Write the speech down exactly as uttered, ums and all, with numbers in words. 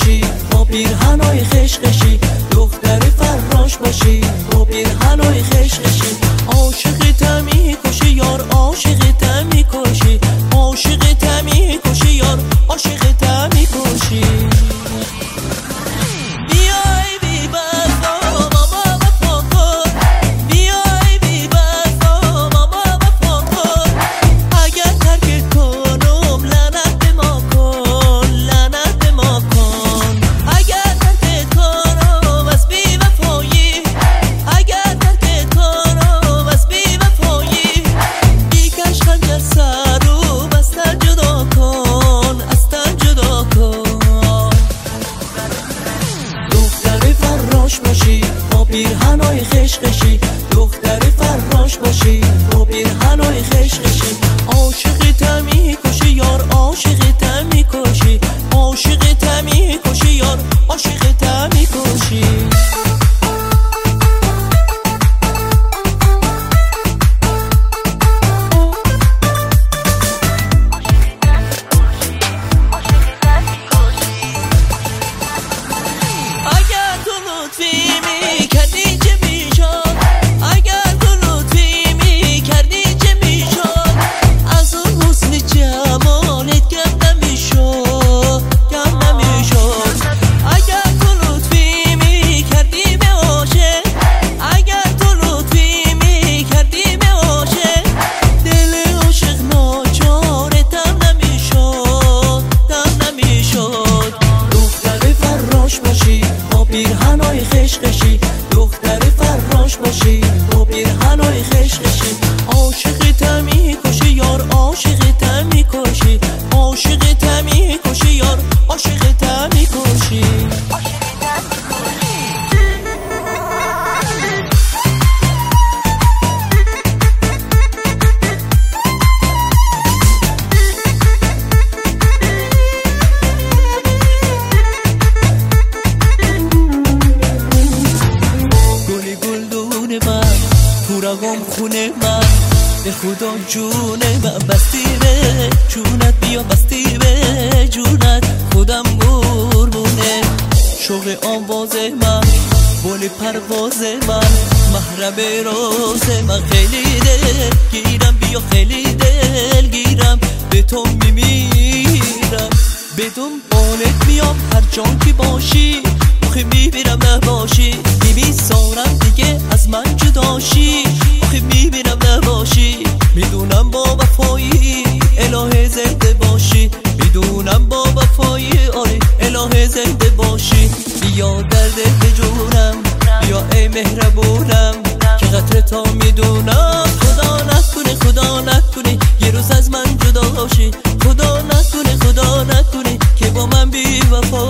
باشی، با پیرهنای خشخشی، دختر فراش باشی، با پیرهنای خشخشی. عاشقتم میکشی یار، عاشقتم میکشی، عاشقتم میکشی یار، عاشقتم میکشی. با پیرهنای خشخشی، دختر فراش باشی، با پیرهنای خشخشی. عاشقتم میکشی یار، عاشقتم میکشی، عاشقتم میکشی یار، عاشقتم میکشی. با پیرهنای خشخشی، دختر فراش باشی، با پیرهنای خشخشی. عاشقتم میکشی یار، عاشقتم میکشی، عاشقتم میکشی یار، عاشقتم میکشی. پورگم خونه من به خدا جون من، بستی به جونت بیا، بستی به جونت خودم قربونه. شوق آواز من، بال پرواز من، محرم راز من، خیلی دل گیرم بیا، خیلی دل گیرم، به تو میمیرم، به دنبالت میام هر جان که باشی، آخه میبیرم نباشی، میمیسارم دیگه از من جداشی، آخه میبینم نباشی. میدونم با وفایی الهه زنده باشی، میدونم با وفایی آره الهه زنده باشی. بیا درد به جونم، بیا ای مهربونم، که قطر تا میدونم. خدا نکنه خدا نکنه یه روز از من جدا باشی، خدا نکنه خدا نکنه که با من بی وفا